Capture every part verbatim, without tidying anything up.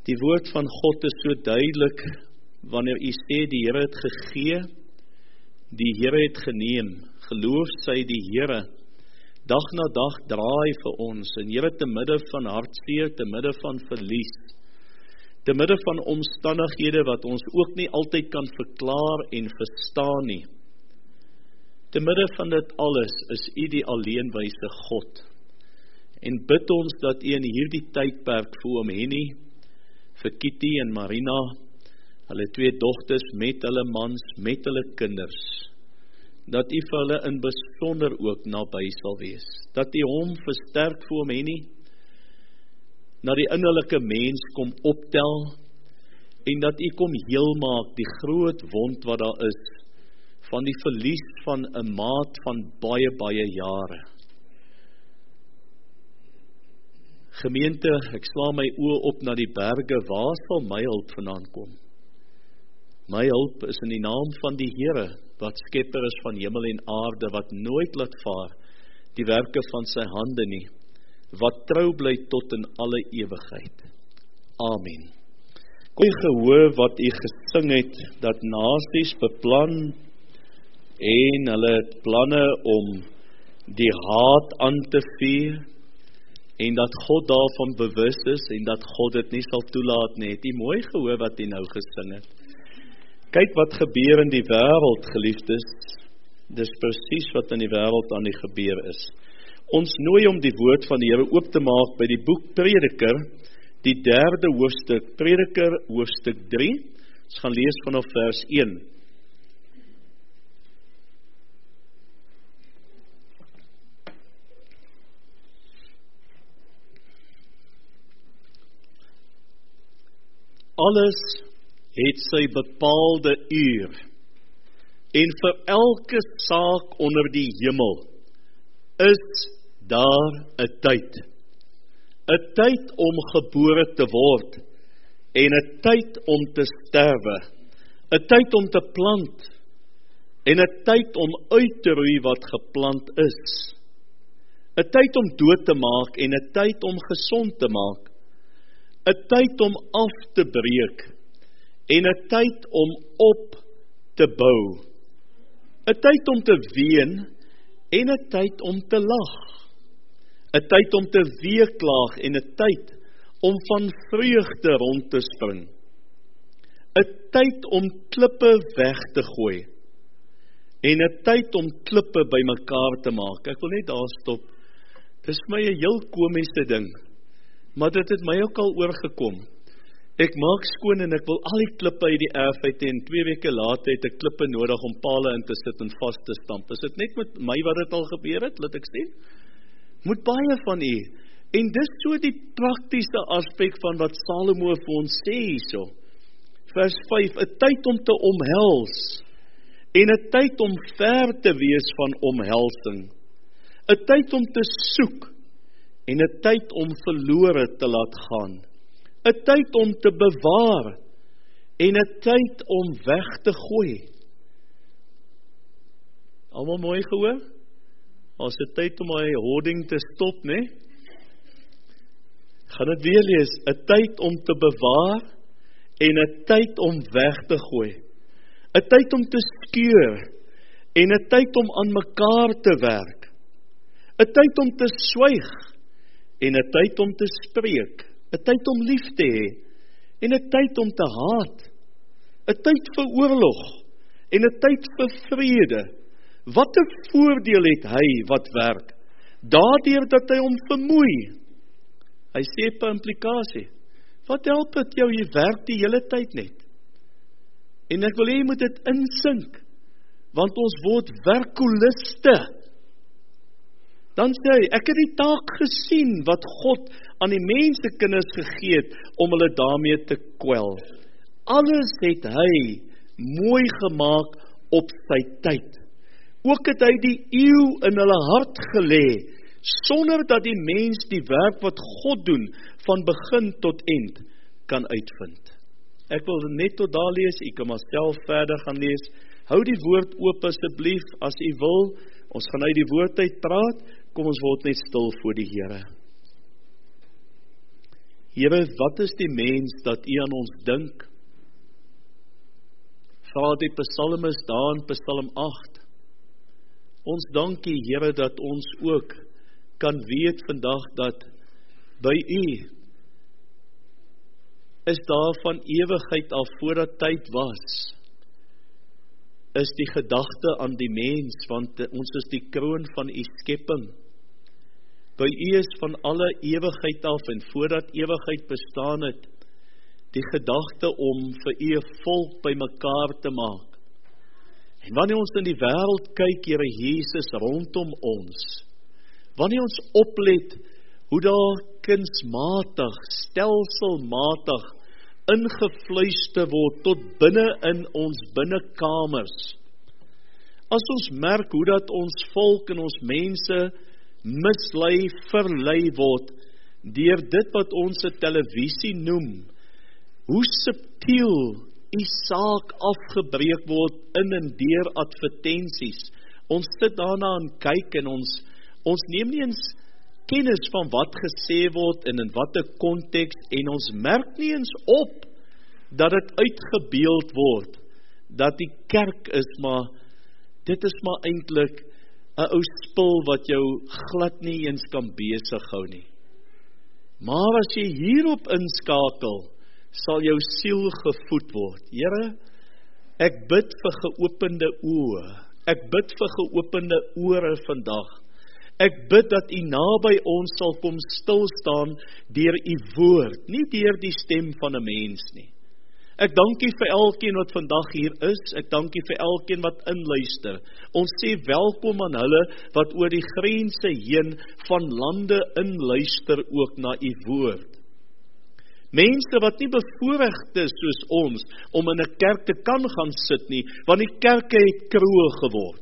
Die woord van God is so duidelik, wanneer u sê, die Here het gegee, die Here het geneem, geloof sy die Here, dag na dag draai vir ons, en Here te midde van hartseer, te midde van verlies, te midde van omstandighede wat ons ook nie altyd kan verklaar en verstaan nie. Te midde van dit alles is u die alleenwyse God. En bid ons dat u in hierdie tydperk vir oom Henny, vir Kitty en Marina, hulle twee dogters met hulle mans, met hulle kinders, dat u vir hulle in besonder ook naby sal wees. Dat u hom versterk vir oom Henny, na die innerlike mens kom optel, en dat u kom heel maak, die groot wond wat daar is, van die verlies van 'n maat van baie, baie jare. Gemeente, ek sla my oë op na die berge, waar sal my hulp vandaan kom? My hulp is in die naam van die Here, wat skepper is van hemel en aarde, wat nooit laat vaar die werke van sy hande nie, wat trou bly tot in alle ewigheid. Amen. Kom jy gehoor wat u gesing het, dat nasies beplan, en hulle het planne om die haat aan te vuur, en dat God daarvan bewus is, en dat God dit nie sal toelaat nie. Het u mooi gehoor wat u nou gesing het? Kyk wat gebeur in die wêreld, geliefdes. Dis presies wat in die wêreld aan die gebeur is. Ons nooi om die woord van die Here oop te maak by die boek Prediker, die derde hoofstuk, Prediker hoofstuk drie. Ons gaan lees vanaf vers een. Alles het sy bepaalde uur, en vir elke saak onder die hemel is daar 'n tyd. 'n Tyd om gebore te word, en 'n tyd om te sterwe. 'n Tyd om te plant, en 'n tyd om uit te roei wat geplant is. 'n Tyd om dood te maak, en 'n tyd om gesond te maak. 'n Tyd om af te breek, en 'n tyd om op te bou. 'n Tyd om te ween, en 'n tyd om te lag. 'n Tyd om te weeklaag, en 'n tyd om van vreugde rond te spring. 'n Tyd om klippe weg te gooi, en 'n tyd om klippe bymekaar te maak. Ek wil net daar stop. Dis vir my 'n heel komiese ding, maar dit het my ook al oorgekom. Ek maak skoon en ek wil al die klippe uit die erf uit, en twee weke later het ek klippe nodig om pale in te sit en vas te stamp. Is dit net met my wat dit al gebeur het, laat ek sien? Moet baie van u. En dis so die praktiese aspek van wat Salomo vir ons sê hierso. Vers vyf, 'n tyd om te omhels, en 'n tyd om ver te wees van omhelsing. 'n Tyd om te soek, en 'n tyd om verlore te laat gaan. 'n Tyd om te bewaar, en 'n tyd om weg te gooi. Almal mooi gehoor? As 'n tyd om my hoarding te stop, né? Gaan dit weer lees. 'n Tyd om te bewaar, en 'n tyd om weg te gooi. 'n Tyd om te skeur, en 'n tyd om aan mekaar te werk. 'n Tyd om te swyg, en 'n tyd om te spreek. 'n Tyd om lief te hê, en 'n tyd om te haat. 'n Tyd vir oorlog, en 'n tyd vir vrede. Wat 'n voordeel het hy wat werk, daardeur dat hy hom vermoei. Hy sê per implikasie, wat help dit jou, jy werk die hele tyd net? En ek wil hê jy moet dit insink, want ons word werkoliste. Dan sê hy, ek het die taak gesien wat God aan die mense kinders gegee het, om hulle daarmee te kwel. Alles het hy mooi gemaak op sy tyd. Ook het hy die eeu in hulle hart gelê, sonder dat die mens die werk wat God doen, van begin tot eind, kan uitvind. Ek wil net tot daar lees, ek kan maar self verder gaan lees. Hou die woord oop asseblief, as u wil. Ons gaan uit die woord uit praat. Kom ons word net stil voor die Here. Here, wat is die mens dat U aan ons dink? Vra die psalmis daar in Psalm agt. Ons dankie, Here, dat ons ook kan weet vandag dat by U is daar van ewigheid af voordat tyd was, is die gedagte aan die mens, want ons is die kroon van U skepping. By U is van alle ewigheid af en voordat ewigheid bestaan het, die gedagte om vir U 'n volk by mekaar te maak. En wanneer ons in die wêreld kyk, Here Jesus, rondom ons, wanneer ons oplet hoe daar kunsmatig, stelselmatig ingevluister word tot binne in ons binnekamers. As ons merk hoe dat ons volk en ons mense mislei, verlei word deur dit wat ons 'n televisie noem, hoe subtiel die saak afgebreek word in en deur advertensies. Ons sit daarna en kyk en ons ons neem nie eens kennis van wat gesê word en in watter konteks, en ons merk nie eens op dat dit uitgebeeld word, dat die kerk is maar, dit is maar eintlik 'n ou spul wat jou glad nie eens kan besig hou nie. Maar as jy hierop inskakel, sal jou siel gevoed word. Here, ek bid vir geopende oë, ek bid vir geopende ore vandag. Ek bid dat U naby ons sal kom stil staan deur U woord, nie deur die stem van 'n mens nie. Ek dank U vir elkeen wat vandag hier is, ek dank U vir elkeen wat inluister. Ons sê welkom aan hulle wat oor die grense heen van lande inluister ook na U woord. Mense wat nie bevoorregd is soos ons, om in 'n kerk te kan gaan sit nie, want die kerke het kroe geword.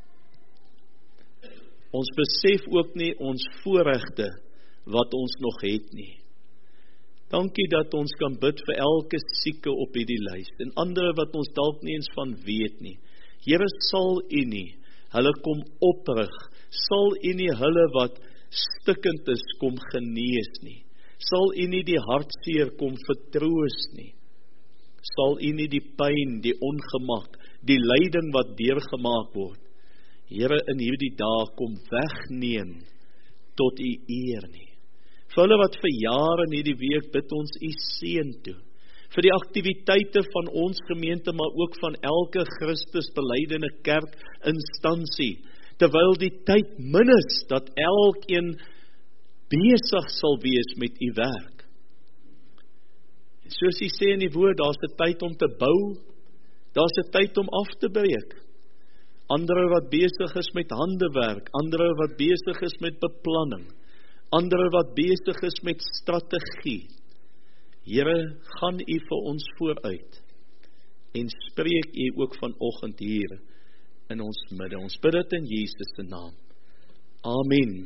Ons besef ook nie ons voorregte wat ons nog het nie. Dankie dat ons kan bid vir elke sieke op hierdie lys, en ander wat ons dalk nie eens van weet nie. Here, sal U nie hulle kom oprig, sal U nie hulle wat stikkend is kom genees nie, sal U nie die hartseer kom vertroos nie, sal U nie die pyn, die ongemak, die lyding wat deurgemaak word, Here, in hierdie dae kom wegneem tot U eer nie. Vir hulle wat verjaar in hierdie week, bid ons U seën toe. Vir die aktiwiteite van ons gemeente, maar ook van elke Christus belydeende kerk instansie, terwyl die tyd min is, dat elkeen besig sal wees met U werk. En soos U sê in die woord, daar's 'n tyd om te bou, daar's 'n tyd om af te breek. Ander wat besig is met handewerk, ander wat besig is met beplanning, ander wat besig is met strategie. Here, gaan U vir ons vooruit en spreek U ook vanoggend hier in ons midde. Ons bid dit in Jesus se naam. Amen.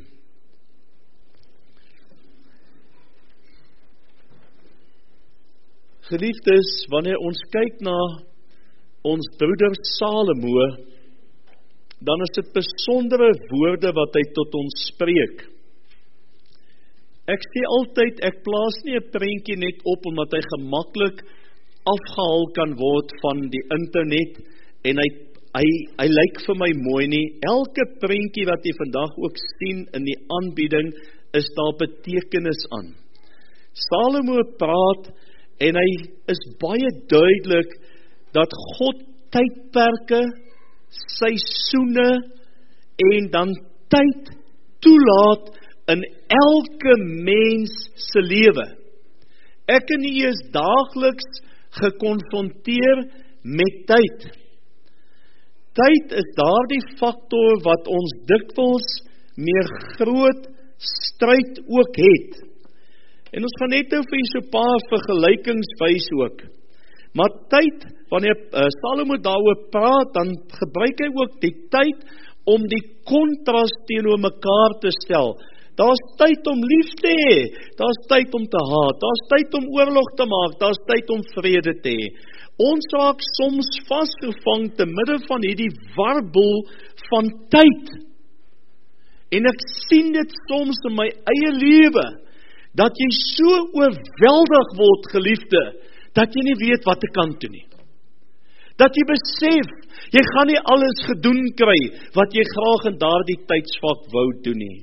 Geliefdes, wanneer ons kyk na ons broeder Salomo, dan is dit besondere woorde wat hy tot ons spreek. Ek sê altyd, ek plaas nie 'n prentjie net op omdat hy gemaklik afgehaal kan word van die internet en hy hy hy lyk vir my mooi nie. Elke prentjie wat jy vandag ook sien in die aanbieding, is daar betekenis aan. Salomo praat en hy is baie duidelik dat God tydperke, seisoene en dan tyd toelaat in elke mens se lewe. Ek en U is daagliks gekonfronteer met tyd. Tyd is daardie faktor wat ons dikwels meer groot stryd ook het. En ons gaan net nou vir U so 'n paar vergelykings wys ook. Maar tyd, wanneer uh, Salomo daaroor praat, dan gebruik hy ook die tyd om die kontras teenoor mekaar te stel. Daar's tyd om lief te hê, daar's tyd om te haat, daar's tyd om oorlog te maak, daar's tyd om vrede te hê. Ons raak soms vasgevang te midde van hierdie warboel van tyd. En ek sien dit soms in my eie lewe, dat jy so oorweldig word, geliefde, dat jy nie weet wat te kant toe nie. Dat jy besef, jy gaan nie alles gedoen kry, wat jy graag in daardie tydsvak wou doen nie.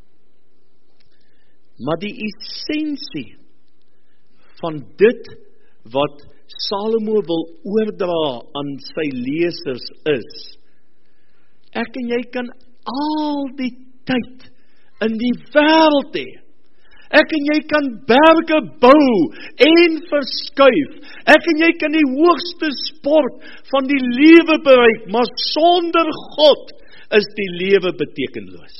Maar die essensie van dit wat Salomo wil oordra aan sy lesers is, ek en jy kan al die tyd in die wêreld hê. Ek en jy kan berge bou en verskuif. Ek en jy kan die hoogste sport van die lewe bereik, maar sonder God is die lewe betekenloos.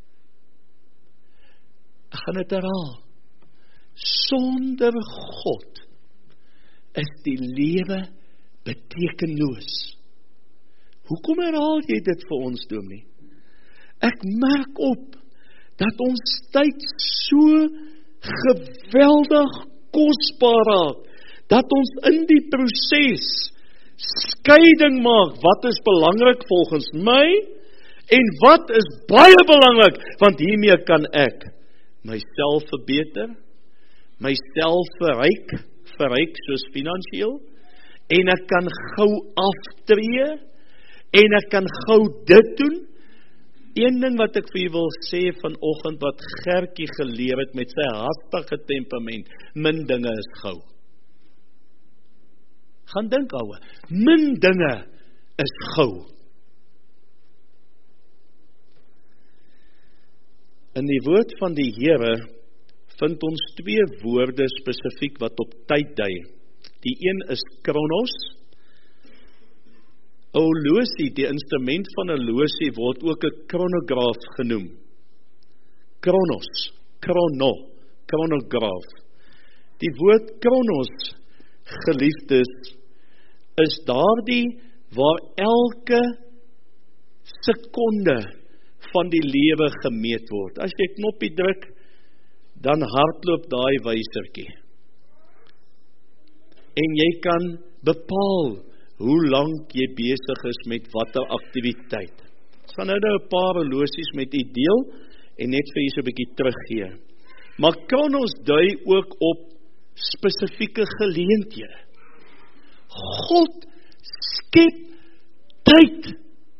Ek gaan dit herhaal. Sonder God is die lewe betekenloos. Hoekom herhaal jy dit vir ons, dominee? Ek merk op dat ons tyd so geweldig kosbaar raak, dat ons in die proses skeiding maak, wat is belangrik volgens my, en wat is baie belangrik, want hiermee kan ek myself verbeter, myself verryk, verryk soos finansiëel, en ek kan gou aftree, en ek kan gou dit doen. Een ding wat ek vir u wil sê vanoggend, wat Gertjie geleer het met sy hastige temperament, min dinge is gou. Gaan dink ouwe, min dinge is gou. In die woord van die Here vind ons twee woorde spesifiek wat op tyd dui. Die een is kronos. 'n Horlosie, die instrument van 'n horlosie word ook 'n kronograaf genoem. Kronos, krono, kronograaf. Die woord kronos, geliefdes, is daardie waar elke sekonde van die lewe gemeet word. As jy knoppie druk, dan hardloop daai wysertjie. En jy kan bepaal hoe lank jy besig is met watter aktiwiteit. Ek gaan nou nou 'n paar horlosies met u deel en net vir u so 'n bietjie teruggee. Maar kronos dui ook op spesifieke geleenthede. God skep tyd.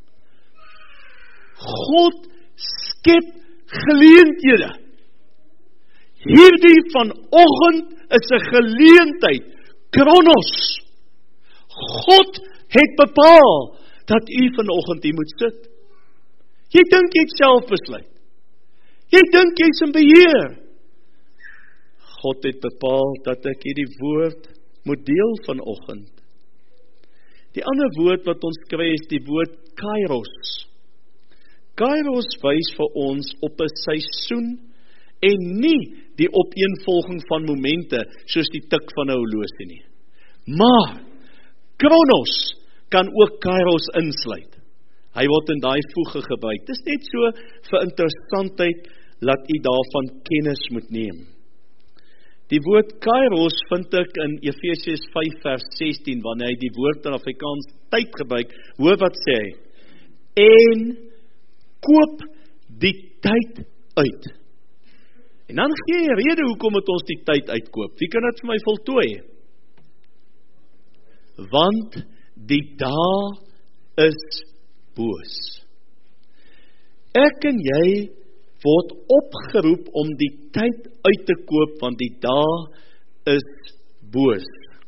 God skep geleenthede. Hierdie vanoggend is 'n geleentheid. Kronos. God het bepaal dat u vanoggend hier moet sit. Jy dink jy het self besluit. Jy dink jy's in beheer. God het bepaal dat ek hierdie woord moet deel vanoggend. Die ander woord wat ons kry is die woord kairos. Kairos wys vir ons op 'n seisoen en nie die opeenvolging van momente soos die tik van 'n horlosie nie. Maar kronos kan ook kairos insluit. Hy word in daai voege gebruik. Dit is net so vir interessantheid laat u daarvan kennis moet neem. Die woord kairos vind ek in Efesiërs vyf vers sestien, wanneer hy die woord in Afrikaans tyd gebruik. Hoor wat sê hy? En koop die tyd uit. En dan gee hy rede hoekom het ons die tyd uitkoop. Wie kan dit vir my voltooi? Want die dae is boos. Ek en jy word opgeroep om die tyd uit te koop, want die dae is boos.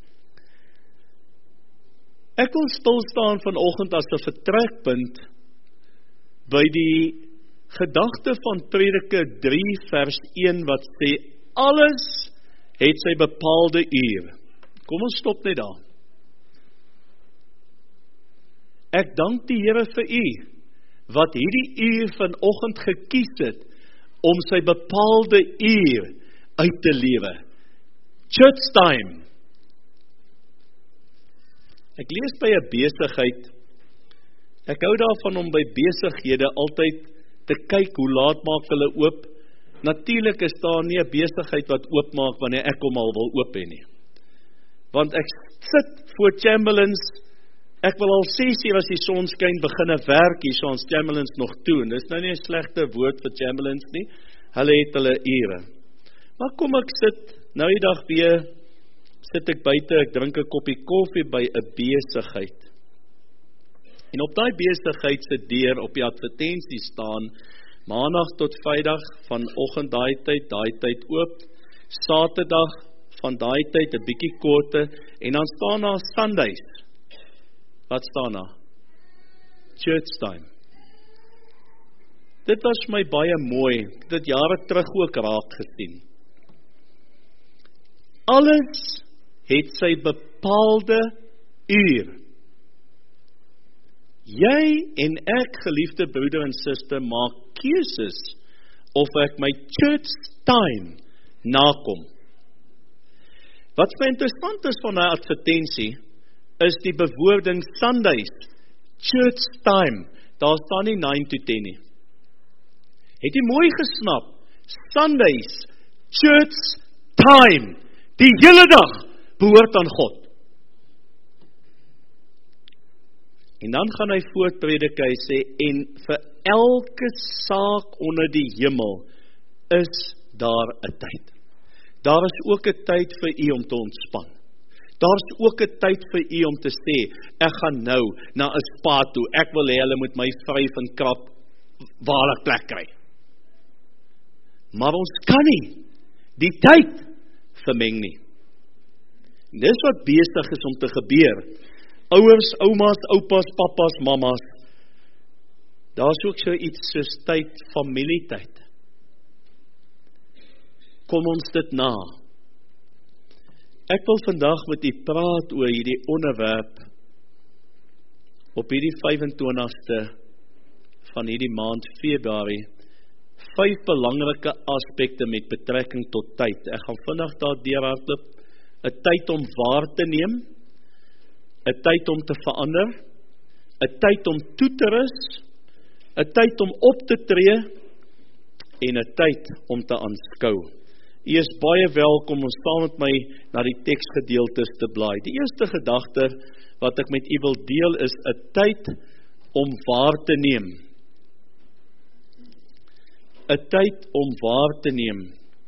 Ek wil stilstaan vanoggend as 'n vertrekpunt by die gedagte van Prediker drie vers een wat sê, alles het sy bepaalde uur. Kom ons stop net daar. Ek dank die Here vir u, wat hierdie uur vanoggend gekies het, om sy bepaalde uur uit te lewe. Church time. Ek lees by 'n besigheid, ek hou daarvan om by besighede altyd te kyk hoe laat maak hulle oop. Natuurlik is daar nie 'n besigheid wat oop maak wanneer ek hom al wil oop hê nie. Want ek sit voor Chamberlain's. Ek wil al ses uur as die son skyn beginne werk hier, so ons Chamberlain's nog toe. En dis nou nie 'n slegte woord vir Chamberlain's nie. Hulle het hulle ure. Maar kom ek sit, nou die dag weer, sit ek buite, ek drink 'n koppie koffie by 'n besigheid. En op daai besigheid se deur op die advertensie staan, maandag tot Vrydag, van oggend daai tyd, daai tyd oop, Saterdag, van daai tyd 'n bietjie korter, en dan staan daar Sundays. Wat staan daar? Church time. Dit was vir my baie mooi, ek het dit jare terug ook raak gesien. Alles het sy bepaalde uur. Jy en ek, geliefde broeder en suster, maak keuses of ek my church time nakom. Wat my interessant is van die advertensie, is die bewoording Sundays, church time, daar staan nie nine to ten nie. Het jy mooi gesnap? Sundays, church time, die hele dag behoort aan God. En dan gaan hy voortpredik, hy sê, en vir elke saak onder die hemel is daar 'n tyd. Daar is ook 'n tyd vir u om te ontspan. Daar is ook 'n tyd vir u om te sê, ek gaan nou na 'n spa toe, ek wil hê hulle moet my vryf en krap waar ek plek kry. Maar ons kan nie die tyd vermeng nie. Dis wat besig is om te gebeur. Ouers, oumas, oupas, papas, mamas, daar is ook so iets soos tyd, familietyd. Kom ons dit na. Ek wil vandag met u praat oor hierdie onderwerp op hierdie vyf en twintigste van hierdie maand Februarie. Vyf belangrike aspekte met betrekking tot tyd. Ek gaan vinnig daar deurhardloop. 'n Tyd om waar te neem, 'n tyd om te verander, 'n tyd om toe te rus, 'n tyd om op te tree en 'n tyd om te aanskou. U is baie welkom om saam met my na die teksgedeeltes te blaai. Die eerste gedagte wat ek met u wil deel is 'n tyd om waar te neem. 'n Tyd om waar te neem.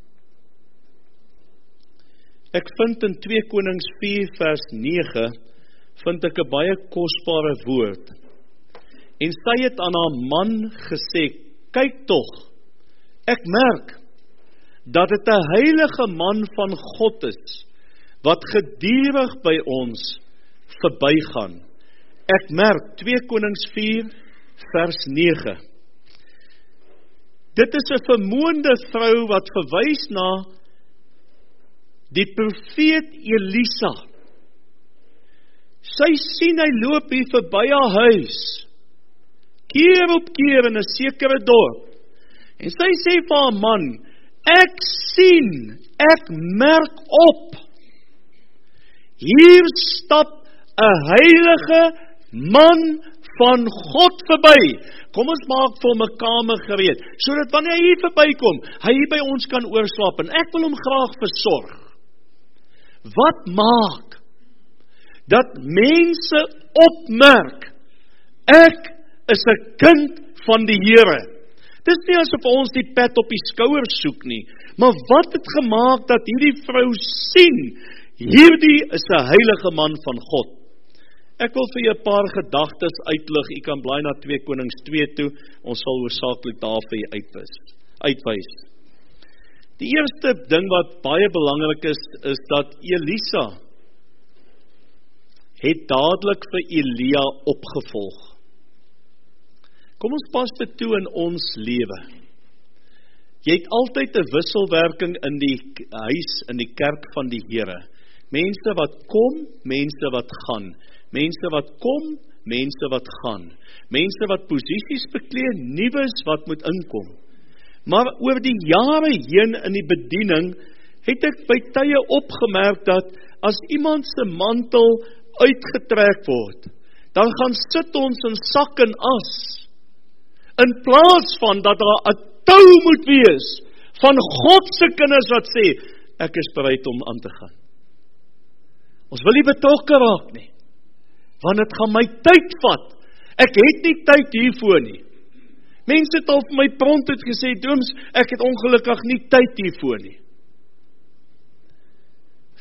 Ek vind in twee Konings vier vers nege vind ek 'n baie kosbare woord. En sy het aan haar man gesê, kyk tog, ek merk dat dit 'n heilige man van God is, wat gedurig by ons verbygaan. Ek merk, twee Konings vier vers nege. Dit is 'n vermoënde vrou wat verwys na die profeet Elisa. Sy sien hy loop hier verby haar huis, keer op keer in 'n sekere dorp. En sy sê vir haar man, ek sien, ek merk op, hier stap 'n heilige man van God verby. Kom ons maak vir hom 'n kamer gereed, sodat wanneer hy hier verbykom, hy hier by ons kan oorslaap, en ek wil hom graag versorg. Wat maak dat mense opmerk, ek is 'n kind van die Here? Dis nie asof ons die pet op die skouer soek nie, maar wat het gemaak dat hierdie vrou sien, hierdie is 'n heilige man van God? Ek wil vir julle 'n paar gedagtes uitlig. U kan blaai na twee Konings twee toe. Ons sal hoofsaaklik daar vir julle uitwys. Uitwys. Die eerste ding wat baie belangrik is, is dat Elisa het dadelik vir Elia opgevolg. Kom ons pas dit toe in ons lewe. Jy het altyd 'n wisselwerking in die huis, in die kerk van die Here. Mense wat kom, mense wat gaan. Mense wat kom, mense wat gaan. Mense wat posisies beklee, nuwes wat moet inkom. Maar oor die jare heen in die bediening, het ek by tye opgemerk dat as iemand se mantel uitgetrek word, dan gaan sit ons in sak en as. In plaas van dat daar 'n tou moet wees van God se kinders wat sê, ek is bereid om aan te gaan. Ons wil nie betrokke raak nie, want dit gaan my tyd vat. Ek het nie tyd hiervoor nie. Mense het al vir my prompt het gesê, Dooms, ek het ongelukkig nie tyd hiervoor nie.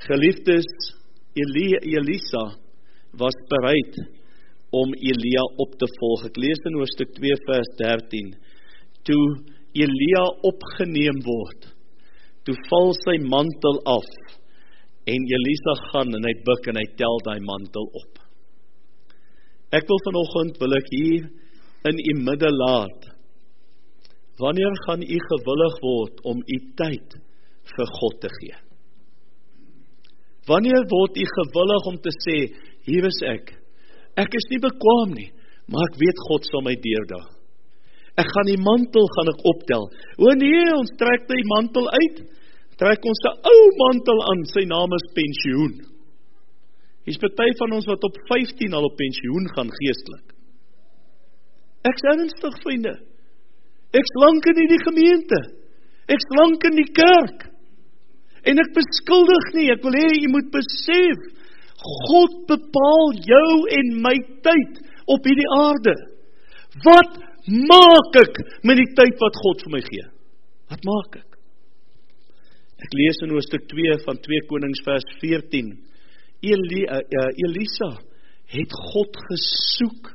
Geliefdes, Elia, Elisa was bereid om Elia op te volg. Ek lees in hoofstuk twee vers dertien. Toe Elia opgeneem word, toe val sy mantel af, en Elisa gaan en hy buk en hy tel die mantel op. Ek wil vanoggend, wil ek hier in u midde laat, wanneer gaan u gewillig word om u tyd vir God te gee? Wanneer word u gewillig om te sê, hier is ek, ek is nie bekwaam nie, maar ek weet God sal my deurdaag. Ek gaan die mantel gaan ek optel. O nee, ons trek die mantel uit, trek ons 'n ou mantel aan, sy naam is pensioen. Hier's party van ons wat op vyftien al op pensioen gaan geestelik. Ek's ernstig, vriende. Ek's lank in die gemeente. Ek's lank in die kerk. En ek beskuldig nie, ek wil hê jy moet besef, God bepaal jou en my tyd op hierdie aarde. Wat maak ek met die tyd wat God vir my gee? Wat maak ek? Ek lees in hoofstuk twee van twee Konings vers veertien. Eli, uh, uh, Elisa het God gesoek.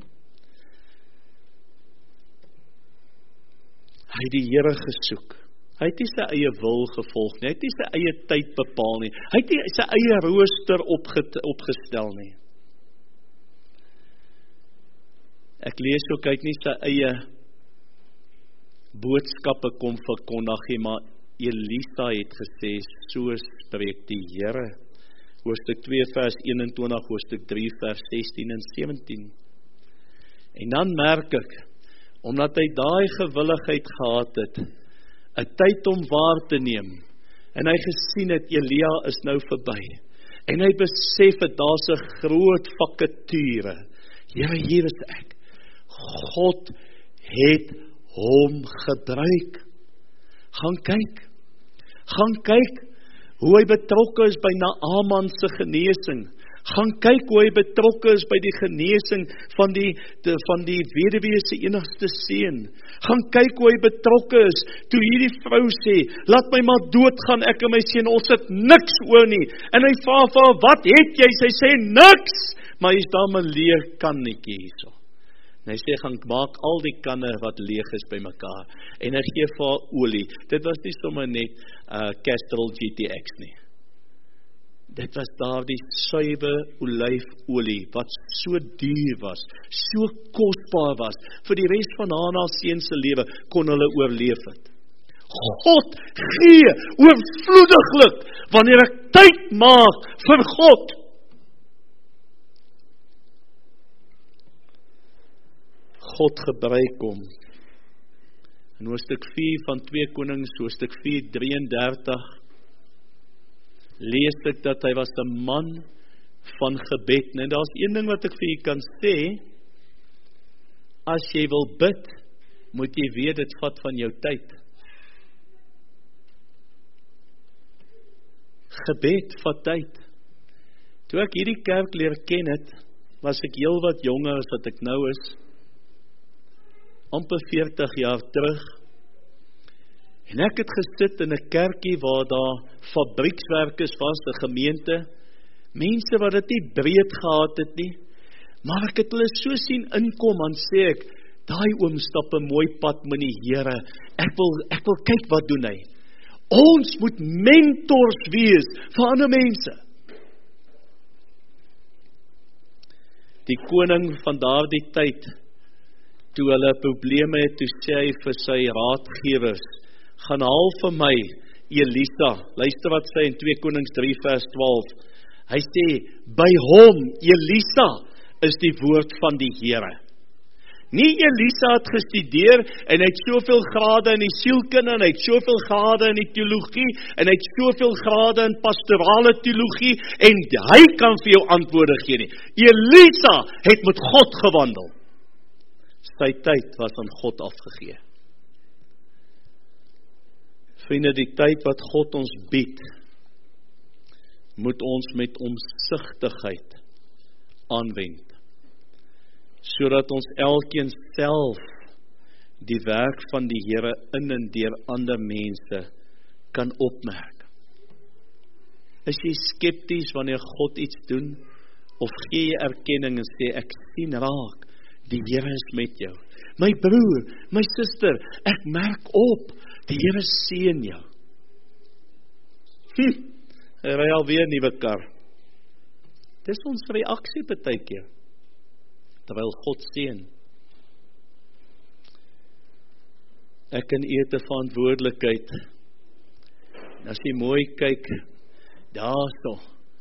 Hy het die Here gesoek. Hy het nie sy eie wil gevolg nie, hy het nie sy eie tyd bepaal nie, hy het nie sy eie rooster opge, opgestel nie. Ek lees ook, hy het nie sy eie boodskappe kom verkondig nie, maar Elisa het gesê, so spreek die Here. Hoofstuk twee vers eenentwintig, hoofstuk drie vers sestien en sewentien. En dan merk ek, omdat hy daai gewilligheid gehad het, 'n tyd om waar te neem, en hy gesien het, Elia is nou verby, en hy besef het, daar's 'n groot vakature, Here, hier is ek, God het hom gebruik, gaan kyk, gaan kyk, hoe hy betrokke is by Naaman se genesing, gaan kyk hoe hy betrokke is by die genesing van die, de, van die weduwee se enigste seun. Gaan kyk hoe hy betrokke is, toe hierdie vrou sê, laat my maar doodgaan, ek en my seun, ons het niks oor nie. En hy vra vir haar, wat het jy? Sy sê, niks, maar hy is daar my leeg kannetjie hierso. En hy sê, gaan maak al die kanne wat leeg is by mekaar. En hy gee vir haar olie. Dit was nie sommer net uh, Castrol G T X nie. Dit was daar die suiwe olyfolie, wat so duur was, so kosbaar was, vir die res van Hana seun se lewe, kon hulle oorleef het. God gee oorvloediglik, wanneer ek tyd maak vir God. God gebruik hom. In hoofstuk vier van twee Konings, hoofstuk vier drieëndertig, lees ek dat hy was 'n man van gebed. En daar's een ding wat ek vir u kan sê, as jy wil bid, moet jy weet, dit vat van jou tyd. Gebed vat tyd. Toe ek hierdie kerk leer ken het, was ek heel wat jonger as wat ek nou is, amper veertig jaar terug, en ek het gesit in 'n kerkie waar daar fabriekswerkers was, 'n gemeente, mense wat dit nie breed gehad het nie, maar ek het hulle so sien inkom, en sê ek, daai oom stap 'n mooi pad met die Here, ek wil, ek wil kyk wat doen hy. Ons moet mentors wees vir ander mense. Die koning van daardie tyd, toe hulle probleme het, toe sê hy vir sy raadgewers, gaan haal vir my Elisa, luister wat sê in twee Konings drie vers twaalf, hy sê, by hom, Elisa, is die woord van die Here. Nie Elisa het gestudeer, en hy het soveel grade in die sielkunde, en hy het soveel grade in die teologie, en hy het soveel grade in pastorale teologie, en hy kan vir jou antwoorde gee nie. Elisa het met God gewandel. Sy tyd was aan God afgegee. Vriende, die tyd wat God ons bied, moet ons met omsigtigheid aanwend, sodat ons elkeen self die werk van die Here in en deur ander mense kan opmerk. Is jy skepties wanneer God iets doen? Of gee jy erkenning en sê, ek sien raak, die Here is met jou. My broer, my suster, ek merk op, die Here seën jou. Hm, hy ry alweer 'n nuwe kar. Dis ons reaksie partykeer, terwyl God seën. Ek en u het 'n verantwoordelikheid. As jy mooi kyk, daarso,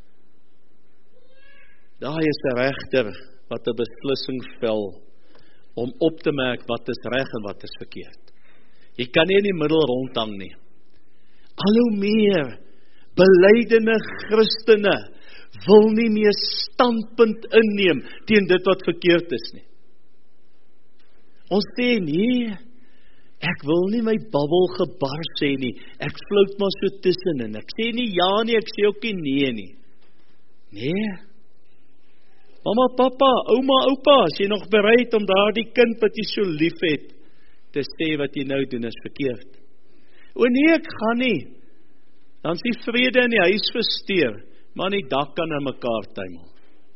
daar is 'n regter wat 'n beslissing vel om op te merk wat is reg en wat is verkeerd. Jy kan nie in die middel rondhang nie. Al hoe meer belydende Christene wil nie meer standpunt inneem teen dit wat verkeerd is nie. Ons sê nee, ek wil nie my babbel gebar sê nie, ek flout maar so tussenin, ek sê nie ja nie, ek sê ook nie nee nie. Nee, mama, papa, ouma, oupa, is jy nog bereid om daardie kind wat jy so lief het, te sê wat jy nou doen is verkeerd? O nee, ek gaan nie. Dan is die vrede in die huis versteur, maar die dak kan in mekaar tuimel.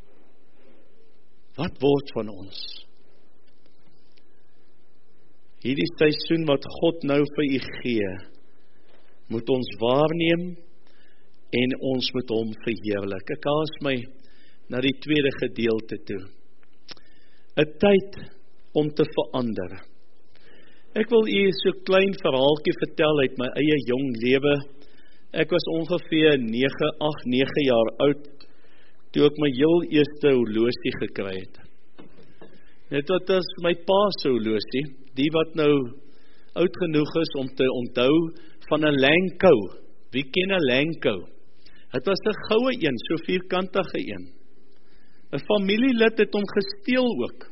Wat word van ons? Hierdie seisoen wat God nou vir u gee, moet ons waarneem en ons moet hom verheerlik. Ek haas my na die tweede gedeelte toe. 'n Tyd om te verander. Ek wil u so klein verhaaltjie vertel uit my eie jong lewe. Ek was ongeveer nege, agt, nege jaar oud toe ek my heel eerste horlosie gekry het. Net wat as my pa se horlosie, die wat nou oud genoeg is om te onthou van 'n Lanco. Wie ken 'n Lanco? Het was 'n goue een, so vierkantige een. 'n Familielid het hom gesteel ook.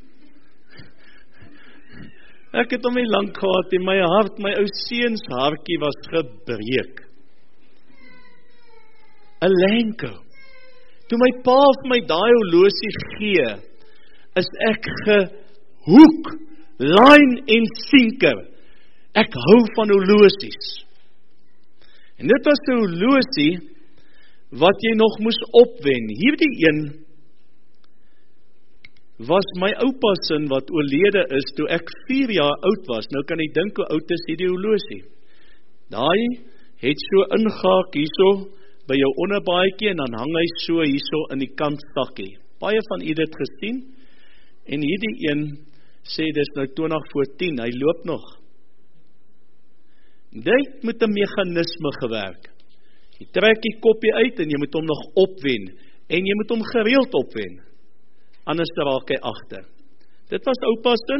Ek het hom nie lank gehad en my hart, my ou seuns hartjie was gebreek. 'n Lanco. Toe my pa vir my daai horlosie gee, is ek gehoek, line en sinker. Ek hou van horlosies. En dit was 'n horlosie wat jy nog moes opwen. Hierdie een was my oupa se wat oorlede is toe ek vier jaar oud was. Nou kan jy dink hoe oud is hierdie horlosie. Daai het so ingehaak hierso by jou onderbaadjie en dan hang hy so hierso in die kantstakkie. Baie van u dit gesien. En hierdie een sê dis nou twintig voor tien, hy loop nog. Dit met 'n meganisme gewerk. Jy trek die koppie uit en jy moet hom nog opwen. En jy moet hom gereeld opwen. Anders raak hy agter. Dit was oupa se.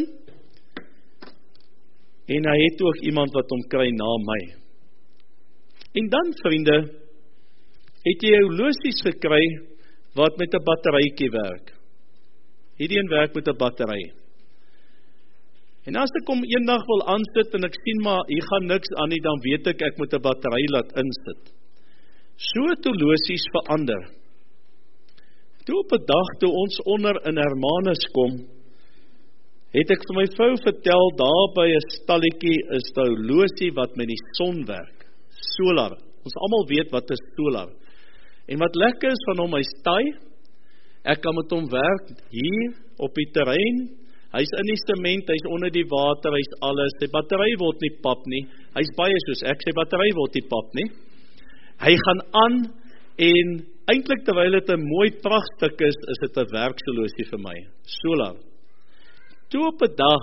En hy het ook iemand wat hom kry na my. En dan, vriende, het jy horlosies gekry wat met 'n batterytjie werk. Hierdie een werk met 'n battery. En as ek hom eendag wil aansit en ek sien maar hier gaan niks aan nie, dan weet ek ek moet 'n battery laat insit. So het horlosies verander. Toe op 'n dag toe ons onder in Hermanus kom, het ek vir my vrou vertel, daar by 'n stalletjie is 'n horlosie wat met die son werk. Solar. Ons almal weet wat is solar. En wat lekker is van hom, hy's taai. Ek kan met hom werk hier op die terrein. Hy's in die sement, hy's onder die water, hy's alles. Sy battery word nie pap nie. Hy's baie soos ek, sy battery word nie pap nie. Hy gaan aan en eintlik terwyl dit 'n mooi pragtstuk is, is dit 'n werkshorlosie vir my. Solar. Toe op 'n dag,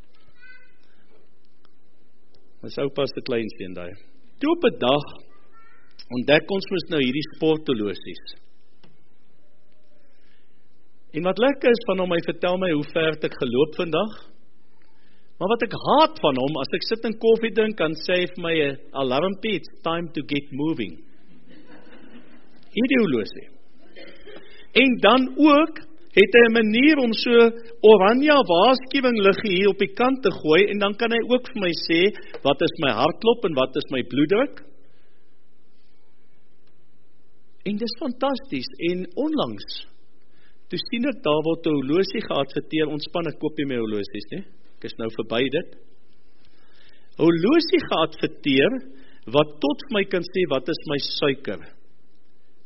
my oupa se kleinseun daai. Toe op 'n dag ontdek ons mos nou hierdie sporthorlosies. En wat lekker is van hom, hy vertel my hoe ver het ek geloop vandag. Maar wat ek haat van hom, as ek sit en koffie drink, kan sê hy vir my 'n alarmpie, it's time to get moving. Hierdie horlosie. En dan ook het hy 'n manier om so oranje waarskuwing liggie hier op die kant te gooi, en dan kan hy ook vir my sê, wat is my hartklop en wat is my bloeddruk. En dis fantasties, en onlangs, toe sien ek daar word 'n horlosie geadverteer, ontspan, ek koop nie my horlosies nie, ek is nou verby dit. 'n Horlosie geadverteer, wat tot vir my kan sê, wat is my suiker?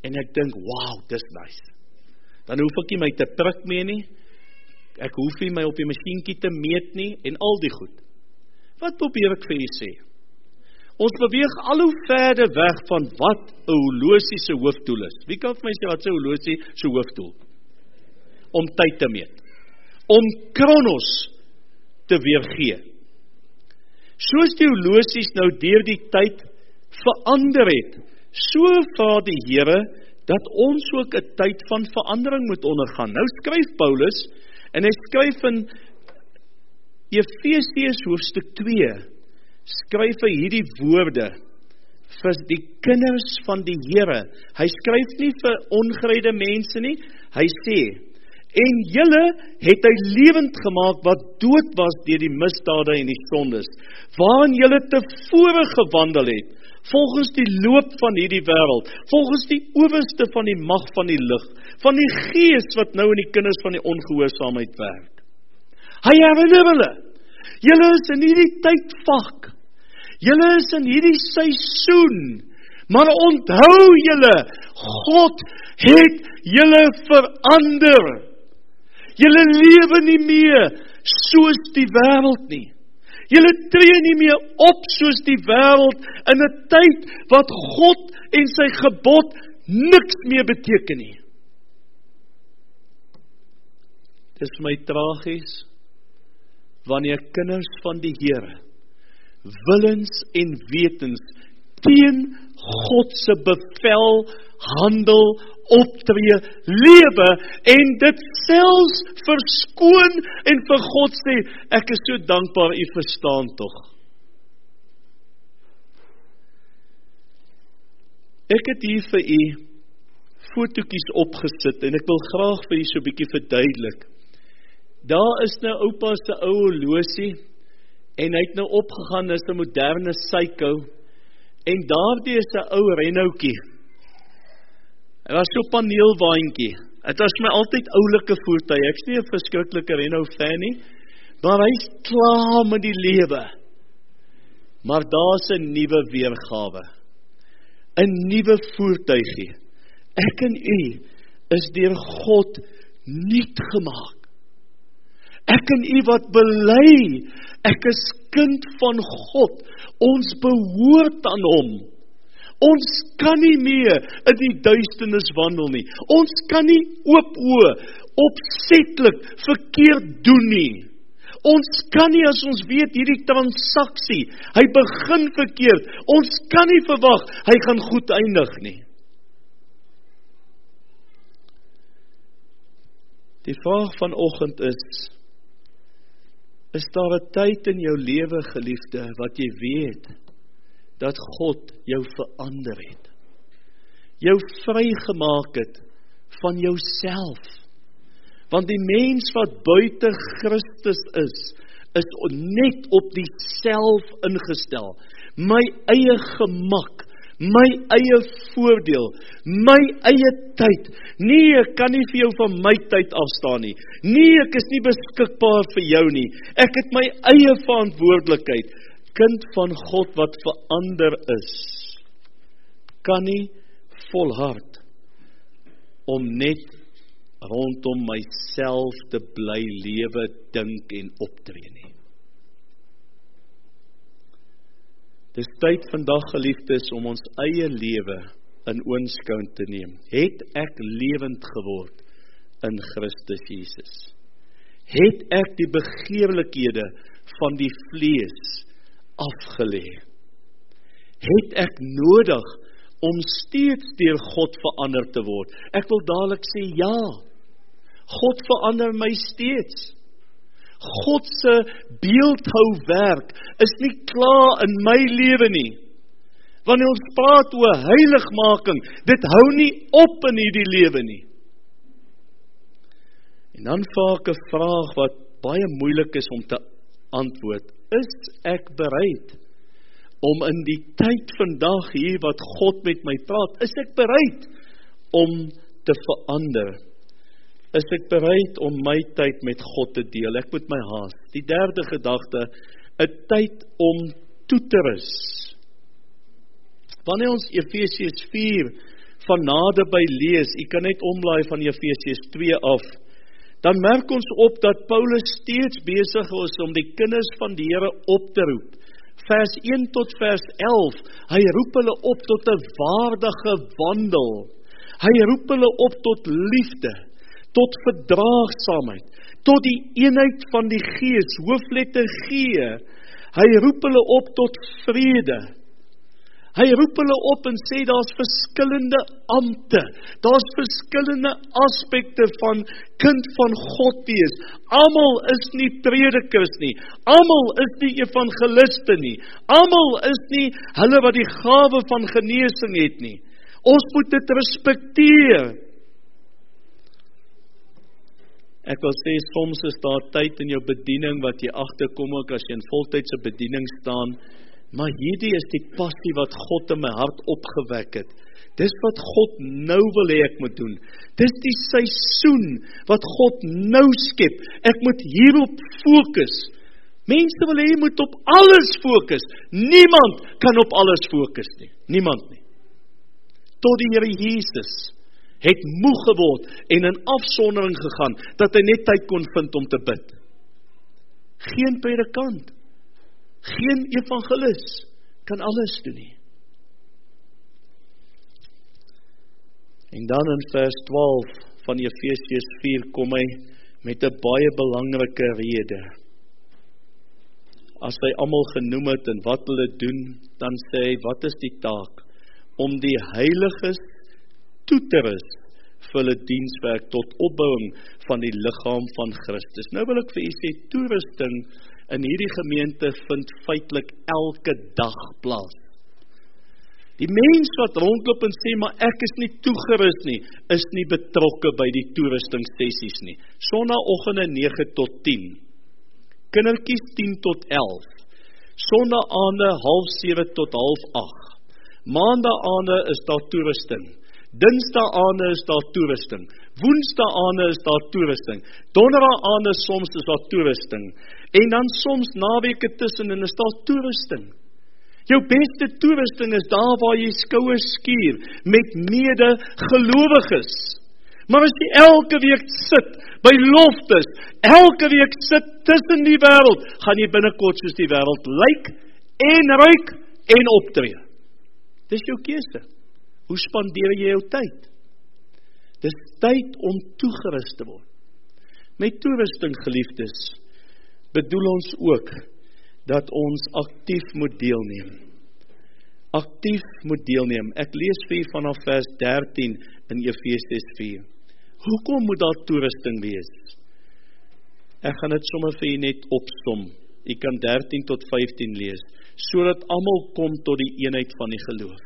en ek dink, wow, dis nice. Dan hoef ek nie my te prik mee nie, ek hoef nie my op die masjienkie te meet nie, en al die goed. Wat probeer ek vir u sê? Ons beweeg al hoe verder weg van wat 'n horlosie se hoofdoel is. Wie kan vir my sê wat se horlosie se hoofdoel? Om tyd te meet. Om kronos te weergee. Soos die horlosies nou deur die tyd verander het, so vra die Here dat ons ook 'n tyd van verandering moet ondergaan. Nou skryf Paulus, en hy skryf in Efesiërs hoofstuk twee, skryf hy hierdie woorde vir die kinders van die Here. Hy skryf nie vir ongereide mense nie, hy sê, en julle het hy lewend gemaak wat dood was deur die misdade en die sondes, waarin julle tevore gewandel het, volgens die loop van hierdie wêreld, volgens die owerste van die mag van die lig, van die gees wat nou in die kinders van die ongehoorsaamheid werk. Hy herinner hulle, julle is in hierdie tydvak, julle is in hierdie seisoen, maar onthou julle, God het julle verander. Julle lewe nie meer soos die wêreld nie. Julle tree nie meer op soos die wêreld in 'n tyd wat God en sy gebod niks meer beteken nie. Dis vir my tragies wanneer kinders van die Here willens en wetens teen God se bevel handel, optree, lewe en dit selfs verskoon en vir God sê, ek is so dankbaar, u verstaan tog. Ek het hier vir u fotootjies opgesit en ek wil graag vir u so 'n bietjie verduidelik. Daar is nou oupa se ou horlosie en hy het nou opgegaan as 'n moderne Seiko en daardie is 'n ou Renaultjie. Hy was so paneelwaantjie. Dit was my altyd oulike voertuig. Ek's nie 'n verskriklike Renault fan nie, maar hy's klaar met die lewe. Maar daar's 'n nuwe weergawe. 'n Nuwe voertuigie. Ek en u is deur God nuut gemaak. Ek en u wat bely, ek is kind van God. Ons behoort aan hom. Ons kan nie meer in die duisternis wandel nie. Ons kan nie oop oë opsetlik verkeerd doen nie. Ons kan nie, as ons weet hierdie transaksie, hy begin verkeerd. Ons kan nie verwag hy gaan goed eindig nie. Die vraag vanoggend is, is daar 'n tyd in jou lewe, geliefde, wat jy weet dat God jou verander het, jou vrygemaak het van jouself, want die mens wat buite Christus is, is net op die self ingestel, my eie gemak, my eie voordeel, my eie tyd. Nee, ek kan nie vir jou van my tyd afstaan nie. Nee, ek is nie beskikbaar vir jou nie. Ek het my eie verantwoordelikheid. Kind van God wat verander is, kan nie volhard om net rondom myself te bly lewe, dink en optree nie. Dis tyd vandag, geliefdes, om ons eie lewe in oënskou te neem. Het ek lewend geword in Christus Jesus? Het ek die begeerlikhede van die vlees afgelê? Het ek nodig om steeds deur God verander te word? Ek wil dadelik sê ja. God verander my steeds. God se beeldhouwerk is nie klaar in my lewe nie. Wanneer ons praat oor heiligmaking, dit hou nie op in hierdie lewe nie. En dan vra ek 'n vraag wat baie moeilik is om te antwoord. Is ek bereid om in die tyd vandag hier wat God met my praat, is ek bereid om te verander? Is ek bereid om my tyd met God te deel? Ek moet my haas. Die derde gedagte, 'n tyd om toe te rus. Wanneer ons Efesiërs vier van naderby lees, u kan net omlaai van Efesiërs twee af, dan merk ons op dat Paulus steeds besig is om die kinders van die Here op te roep. Vers een tot vers elf, hy roep hulle op tot 'n waardige wandel. Hy roep hulle op tot liefde, tot verdraagsaamheid, tot die eenheid van die Gees, hoofletter G. Hy roep hulle op tot vrede. Hy roep hulle op en sê daar's verskillende ampte, daar's verskillende aspekte van kind van God wees. Almal is nie predikers nie, almal is nie evangeliste nie, almal is nie hulle wat die gawe van genesing het nie. Ons moet dit respekteer. Ek wil sê, soms is daar tyd in jou bediening wat jy agterkom ook as jy in voltydse bediening staan, maar hierdie is die passie wat God in my hart opgewek het. Dis wat God nou wil hê ek moet doen. Dis die seisoen wat God nou skep. Ek moet hierop fokus. Mense wil hê jy moet op alles fokus. Niemand kan op alles fokus nie. Niemand nie. Tot die Here Jesus het moeg geword en in afsondering gegaan, dat hy net tyd kon vind om te bid. Geen predikant, geen evangelis kan alles doen nie. En dan in vers twaalf van Efesiërs vier kom hy met 'n baie belangrike rede. As hy almal genoem het en wat hulle doen, dan sê hy, wat is die taak? Om die heiliges toe te rus vir hulle dienswerk tot opbouing van die liggaam van Christus. Nou wil ek vir u sê, toerusting in hierdie gemeente vind feitelik elke dag plaas. Die mens wat rondloop en sê, maar ek is nie toegerus nie, is nie betrokke by die toerustingssessies nie. Sondagoggende nege tot tien, kindertjies tien tot elf, sondaande half sewe tot half agt, maandaande is daar toerusting, dinsdaande is daar toerusting, woensdaande is daar toerusting, donderdaande soms is daar toerusting, en dan soms naweke tussen en is daar toerusting. Jou beste toerusting is daar waar jy skouers skuur met medegelowiges. Maar as jy elke week sit by loftes, elke week sit tussen die wêreld, gaan jy binnekort soos die wêreld lyk en ruik en optree. Dis jou keuse. Hoe spandeer jy jou tyd? Dis tyd om toegerus te word. Met toerusting, geliefdes, bedoel ons ook dat ons aktief moet deelneem. Aktief moet deelneem. Ek lees vir u vanaf vers dertien in Efesiërs vier. Hoekom moet daar toerusting wees? Ek gaan dit sommer vir u net opsom. U kan dertien tot vyftien lees, sodat almal kom tot die eenheid van die geloof.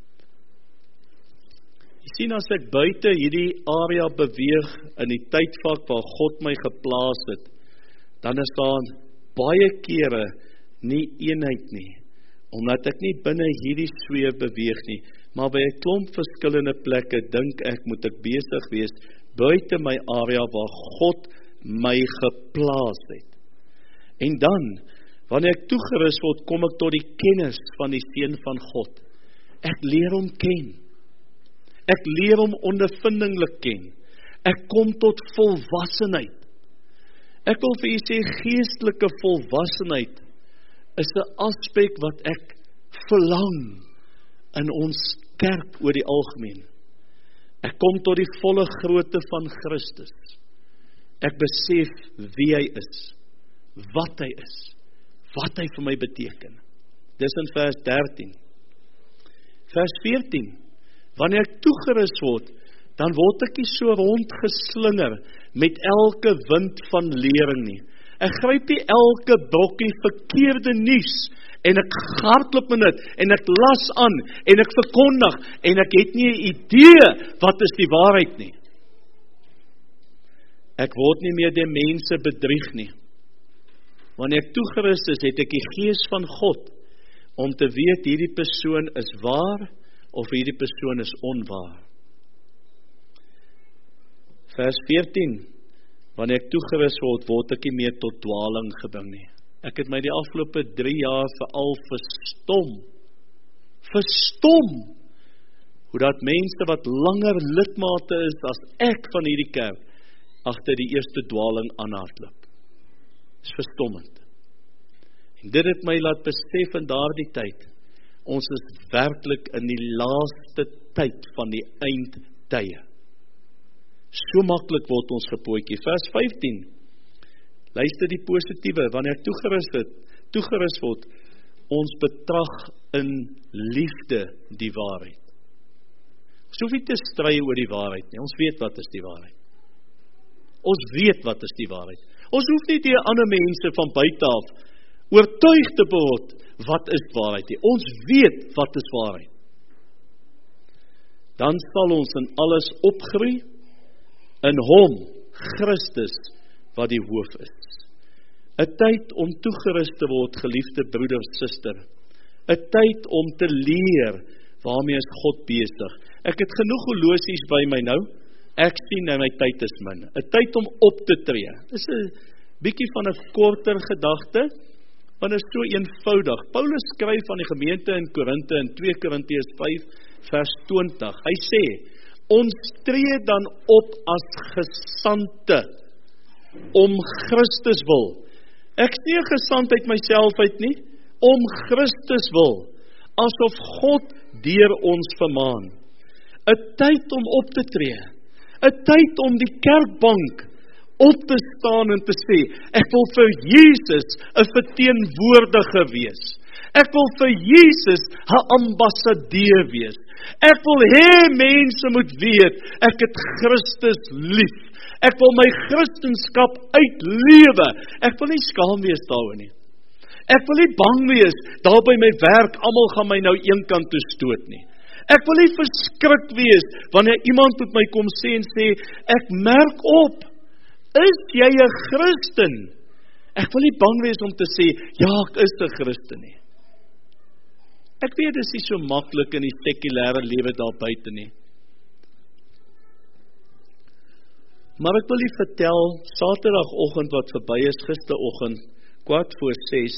Jy sien, as ek buite hierdie area beweeg in die tydvak waar God my geplaas het, dan is daar baie kere nie eenheid nie, omdat ek nie binne hierdie sweer beweeg nie, maar by 'n klomp verskillende plekke dink ek moet ek besig wees buite my area waar God my geplaas het. En dan, wanneer ek toegerus word, kom ek tot die kennis van die Seun van God. Ek leer hom ken. Ek leer hom ondervindinglik ken. Ek kom tot volwassenheid. Ek wil vir u sê, geestelike volwassenheid is 'n aspek wat ek verlang in ons kerk oor die algemeen. Ek kom tot die volle grootte van Christus. Ek besef wie hy is, wat hy is, wat hy vir my beteken. Dis in vers dertien. Vers veertien. Wanneer ek toegerus word, dan word ek nie so rondgeslinger met elke wind van lering nie. Ek gryp nie elke brokkie verkeerde nuus en ek hardloop met dit en ek las aan en ek verkondig en ek het nie 'n idee wat is die waarheid nie. Ek word nie meer die mense bedrieg nie. Wanneer ek toegerus is, het ek die Gees van God om te weet hierdie persoon is waar of hierdie persoon is onwaar. Vers veertien. Wanneer ek toegerus word, word ek nie meer tot dwaling gebring nie. Ek het my die afgelope drie jaar veral verstom. Verstom hoe dat mense wat langer lidmate is as ek van hierdie kerk, agter die eerste dwaling aanhardloop. Dis verstommend. En dit het my laat besef in daardie tyd, ons is werklik in die laaste tyd van die eindtye. So maklik word ons gepootjie. Vers vyftien, luister die positiewe, wanneer toegerus het, toegerus word, ons betrag in liefde die waarheid. Ons hoef nie te stry oor die waarheid nie, ons weet wat is die waarheid. Ons weet wat is die waarheid. Ons hoef nie die ander mense van buite af oortuig te word wat is waarheid nie. Ons weet wat is waarheid. Dan sal ons in alles opgroei in hom, Christus, wat die hoof is. 'n Tyd om toegerus te word, geliefde broeder, suster. 'n Tyd om te leer, waarmee is God besig. Ek het genoeg horlosies by my nou, ek sien nou my tyd is min. 'n Tyd om op te tree. Dis 'n bietjie van 'n korter gedagte, want is so eenvoudig. Paulus skryf aan die gemeente in Korinte in twee Korintiërs vyf vers twintig. Hy sê, ons tree dan op as gesandte om Christus wil. Ek sê 'n gesant uit myself uit nie, om Christus wil, asof God deur ons vermaan. 'n Tyd om op te tree, 'n tyd om die kerkbank op te staan en te sê, ek wil vir Jesus 'n verteenwoordiger wees. Ek wil vir Jesus 'n ambassadeur wees. Ek wil hê mense moet weet, ek het Christus lief. Ek wil my Christenskap uitlewe. Ek wil nie skaam wees daaroor nie. Ek wil nie bang wees, daar by my werk, almal gaan my nou een kant toe stoot nie. Ek wil nie verskrik wees, wanneer iemand met my kom sê en sê, ek merk op, is jy 'n Christen? Ek wil nie bang wees om te sê, ja, ek is 'n Christen nie. Ek weet, dit is nie so maklik in die sekulêre lewe daar buite nie. Maar ek wil u vertel, Saterdagoggend wat verby is, gisteroggend, kwart voor ses,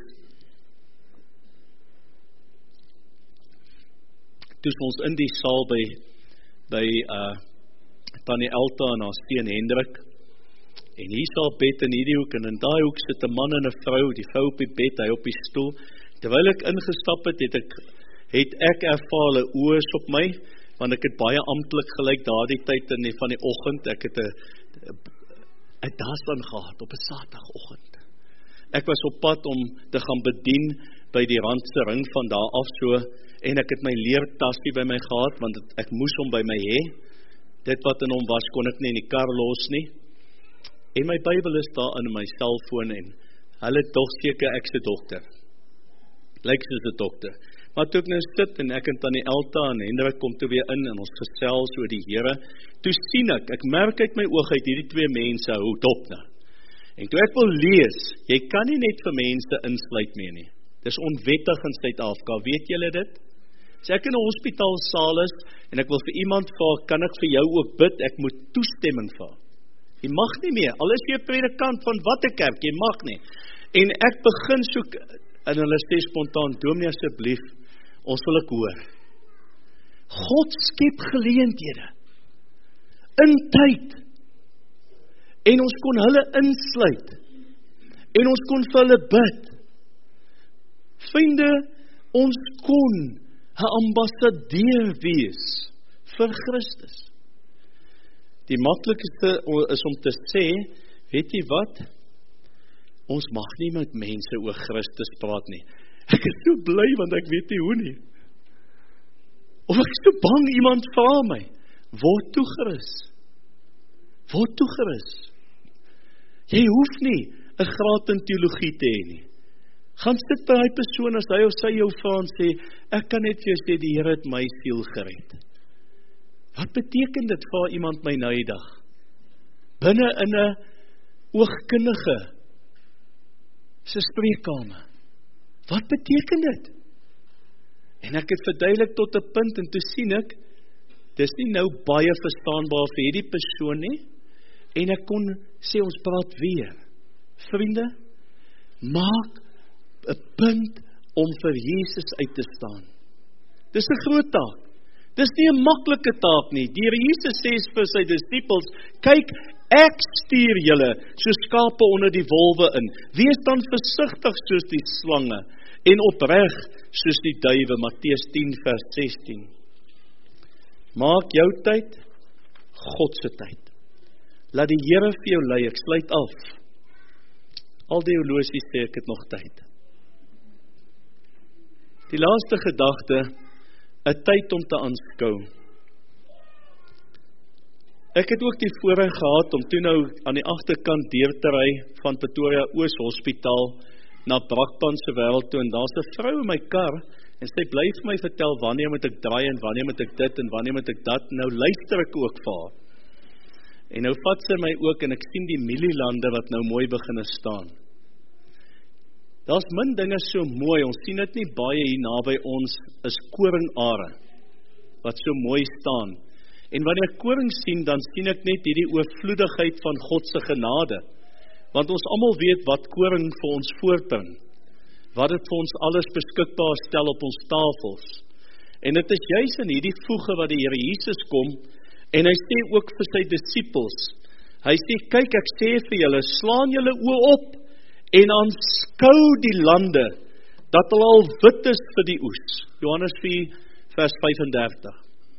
toe ons in die saal by, by uh, Tannie Elta en haar seun Hendrik, en hier is haar bed in hierdie hoek, en in daai hoek sit 'n man en 'n vrou, die vrou op die bed, hy op die stoel. Terwyl ek ingestap het, het ek, het ek ervaar 'n oos op my, want ek het baie amptelik gelyk daardie tyd in die, van die oggend, ek het 'n 'n das aan gehad op 'n Saterdagoggend. Ek was op pad om te gaan bedien by die Randse Ring van daar af so, en ek het my leertasie by my gehad, want ek moes hom by my hê. Dit wat in hom was, kon ek nie in die kar los nie. En my Bybel is daar in my selfoon, en hulle dog seker ek's 'n dokter. Lyk soos 'n dokter. Maar toe ek nou sit, en ek en Tannie Elta en Hendrik kom toe weer in, en ons gesels oor die Here, toe sien ek, ek merk uit my oog uit, hierdie twee mense hou dop nou. En toe ek wil lees, jy kan nie net vir mense insluit mee nie. Dis onwettig in Suid-Afrika, weet julle dit? As ek in 'n hospitaalsaal is, en ek wil vir iemand vra, kan ek vir jou ook bid, ek moet toestemming vra. Jy mag nie meer, al is jy 'n predikant van watter kerk, jy mag nie. En ek begin soek, en hulle sê spontaan, dominee asseblief, ons wil ek hoor. God skep geleenthede, in tyd, en ons kon hulle insluit, en ons kon vir hulle bid. Vriende, ons kon 'n ambassadeur wees vir Christus. Die maklikste is om te sê, weet jy wat? Ons mag nie met mense oor Christus praat nie. Ek is so bly, want ek weet nie hoe nie. Of ek is so bang, iemand vra my, word toegerus. Word toegerus. Jy hoef nie 'n graad in teologie te hê nie. Gaan sit by hy persoon, as hy of sy jou vra en sê, ek kan net vir jou sê, die Here het my siel gered. Wat beteken dit vir iemand my nou die dag? Binne in 'n oogkundige se spreekkamer. Wat beteken dit? En ek het verduidelik tot 'n punt, en toe sien ek, dis nie nou baie verstaanbaar vir hierdie persoon nie, en ek kon sê, ons praat weer. Vriende, maak 'n punt om vir Jesus uit te staan. Dis 'n groot taak. Dis nie 'n maklike taak nie. Die Here Jesus sê vir sy disippels, kyk, ek stuur julle so skape onder die wolwe in. Wees dan versigtig soos die slange en opreg soos die duwe. Matteus tien vers sestien. Maak jou tyd God se tyd. Laat die Here vir jou lei. Ek sluit af. Al die horlosies sê ek het nog tyd. Die laaste gedagte, 'n tyd om te aanskou. Ek het ook die voorreg gehad om toe nou aan die agterkant deur te ry van Pretoria Oos Hospitaal na Brakpan se wêreld toe, en daar's 'n vrou in my kar en sy bly vir my vertel wanneer moet ek draai en wanneer moet ek dit en wanneer moet ek dat. Nou luister ek ook vir haar. En nou vat sy my ook en ek sien die mielielande wat nou mooi begine staan. Daar's min dinge so mooi, ons sien dit nie baie hier naby ons, is koringare, wat so mooi staan. En wanneer ek koring sien, dan sien ek net hierdie oorvloedigheid van God se genade. Want ons almal weet wat koring vir ons voorbring. Wat dit vir ons alles beskikbaar stel op ons tafels. En dit is juis in hierdie voege wat die Here Jesus kom, en hy sê ook vir sy disippels, hy sê, kyk, ek sê vir julle, slaan julle oë op, en aanskou die lande, dat hulle al wit is vir die oes. Johannes vier vers vyf en dertig.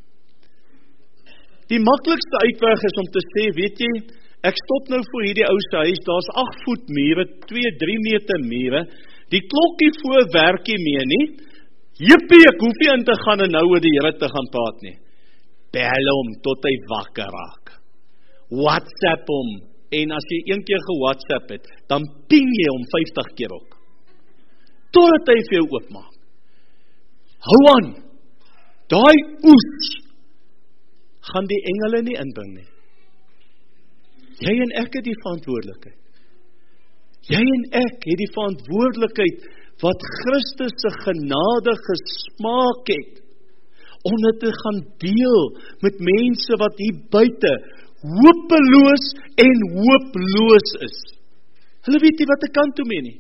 Die maklikste uitweg is om te sê, weet jy, ek stop nou voor hierdie ou se huis, daar's agt voet mure, twee, drie meter mure, die klokkie voor werkie mee nie, jippie, ek hoef nie in te gaan en nou oor die Here te gaan praat nie. Bel hom tot hy wakker raak. WhatsApp hom, en as jy een keer ge-WhatsApp het, dan ping jy hom vyftig keer ook. Totdat hy vir jou oopmaak. Hou aan, daai oes, gaan die engele nie inbring nie. Jy en ek het die verantwoordelikheid. Jy en ek het die verantwoordelikheid wat Christus se genade gesmaak het, om dit te gaan deel met mense wat hier buite hopeloos en hooploos is. Hulle weet nie wat 'n kant toe mee nie.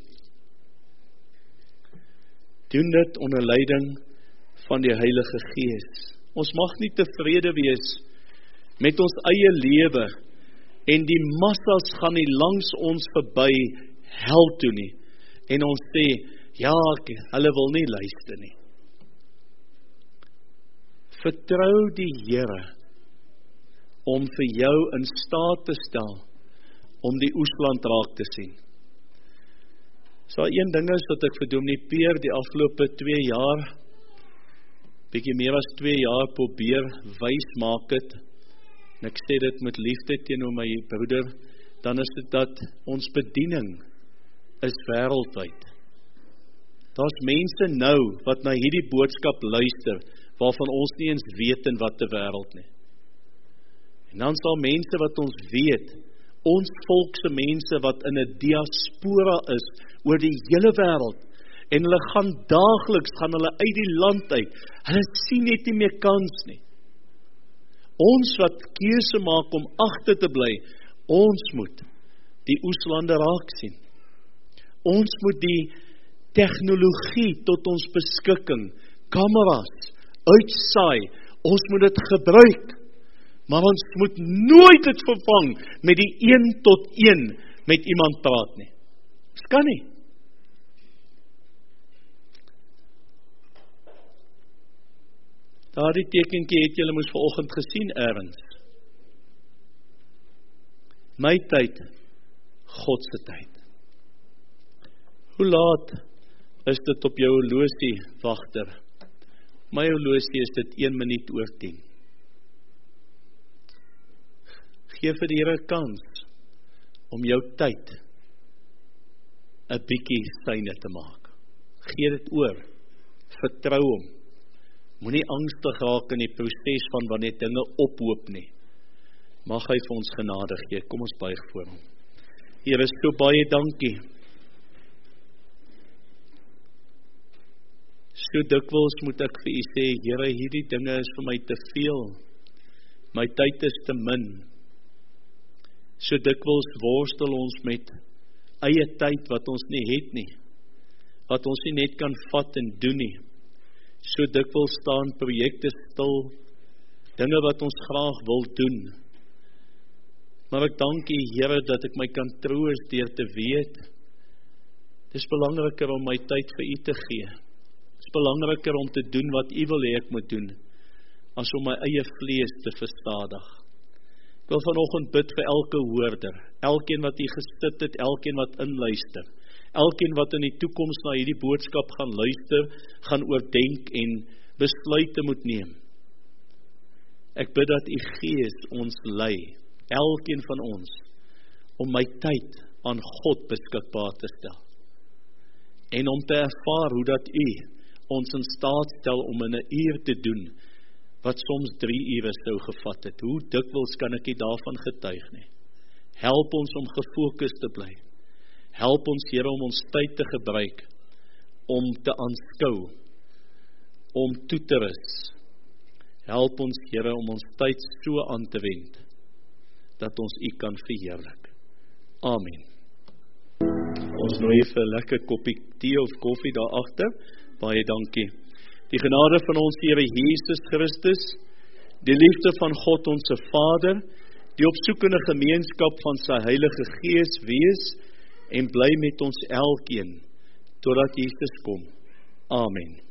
Doen dit onder leiding van die Heilige Gees. Ons mag nie tevrede wees met ons eie lewe en die massas gaan nie langs ons verby hel toe nie. En ons sê, ja, hulle wil nie luister nie. Vertrou die Here om vir jou in staat te stel om die oesland raak te sien. So een ding is wat ek vir Dominee Peer die afgelope twee jaar, bietjie meer as twee jaar probeer wys maak het, en ek sê dit met liefde teenoor my broeder, dan is dit dat ons bediening is wêreldwyd. Daar's mense nou wat na hierdie boodskap luister, waarvan ons nie eens weet in watter wêreld nie. En dan sal mense wat ons weet, ons volkse mense wat in 'n diaspora is oor die hele wêreld, en hulle gaan daagliks, gaan hulle uit die land uit, hulle sien net nie meer kans nie. Ons wat keuse maak om agter te bly, ons moet die oeslande raak sien. Ons moet die tegnologie tot ons beskikking, kameras, uitsaai, ons moet dit gebruik, maar ons moet nooit dit vervang met die een tot een met iemand praat nie. Dit kan nie. Daardie tekenkie het julle moes vanoggend gesien ergens. My tyd, God se tyd. Hoe laat is dit op jou horlosie, wagter? My horlosie is dit een minuut oor tien. Geef vir die Here 'n kans om jou tyd 'n bietjie syne te maak. Gee dit oor. Vertrou hom. Moenie angstig raak in die proses van wanneer dinge ophoop nie. Mag hy vir ons genade gee. Kom ons buig voor hom. Here, so baie dankie. So dikwels moet ek vir u sê, Here, hierdie dinge is vir my te veel. My tyd is te min. So dikwels worstel ons met eie tyd wat ons nie het nie. Wat ons nie net kan vat en doen nie. So dikwels staan projekte stil, dinge wat ons graag wil doen. Maar ek dank U, Here, dat ek my kan troos deur te weet, dis belangriker om my tyd vir U te gee. Dis belangriker om te doen wat U wil hê ek moet doen, as om my eie vlees te verstadig. Ek wil vanoggend bid vir elke hoorder, elkeen wat hier gesit het, elkeen wat inluister, elkeen wat in die toekoms na hierdie boodskap gaan luister, gaan oordink en besluite moet neem. Ek bid dat U Gees ons lei, elkeen van ons, om my tyd aan God beskikbaar te stel. En om te ervaar hoe dat U ons in staat stel om in 'n uur te doen, wat soms drie ure sou gevat het. Hoe dikwels kan ek U daarvan getuig nie. Help ons om gefokus te bly. Help ons, Here, om ons tyd te gebruik, om te aanskou, om toe te rus. Help ons, Here, om ons tyd so aan te wend, dat ons U kan verheerlik. Amen. Ons nooi vir 'n lekker koppie tee of koffie daar agter. Baie dankie. Die genade van ons Here Jesus Christus, die liefde van God ons Vader, die opsoekende gemeenskap van sy Heilige Gees wees en bly met ons elkeen totdat Jesus kom. Amen.